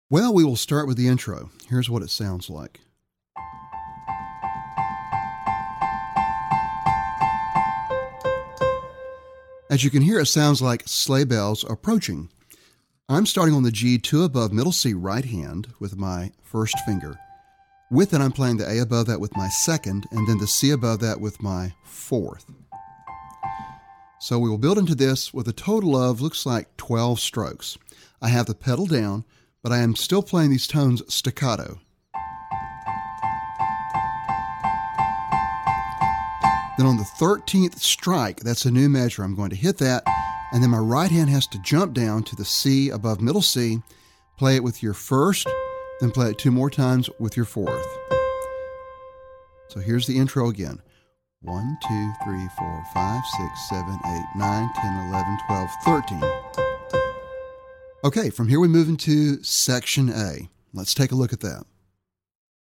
Well, we will start with the intro. Here's what it sounds like. As you can hear, it sounds like sleigh bells approaching. I'm starting on the G, 2 above, middle C, right hand with my first finger. With it, I'm playing the A above that with my second, and then the C above that with my fourth. So we will build into this with a total of, looks like 12 strokes. I have the pedal down, but I am still playing these tones staccato. Then on the 13th strike, that's a new measure, I'm going to hit that, and then my right hand has to jump down to the C above middle C, play it with your first, then play it 2 more times with your fourth. So here's the intro again. 1, 2, 3, 4, 5, 6, 7, 8, 9, 10, 11, 12, 13. Okay, from here we move into section A. Let's take a look at that.